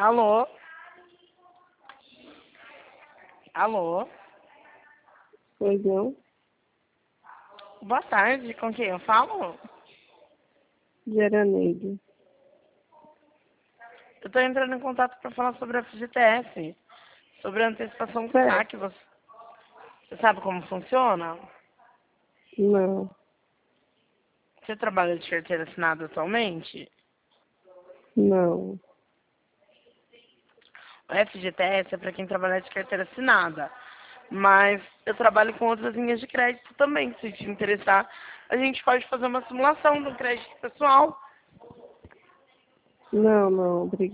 Alô? Alô? Pois não? Boa tarde, com quem eu falo? Geraneide. Eu tô entrando em contato para falar sobre a FGTS, sobre a antecipação do Certo. saque. Você sabe como funciona? Não. Você trabalha de carteira assinada atualmente? Não. O FGTS é para quem trabalha de carteira assinada, mas eu trabalho com outras linhas de crédito também. Se te interessar, a gente pode fazer uma simulação do crédito pessoal. Não, não. Obrigada.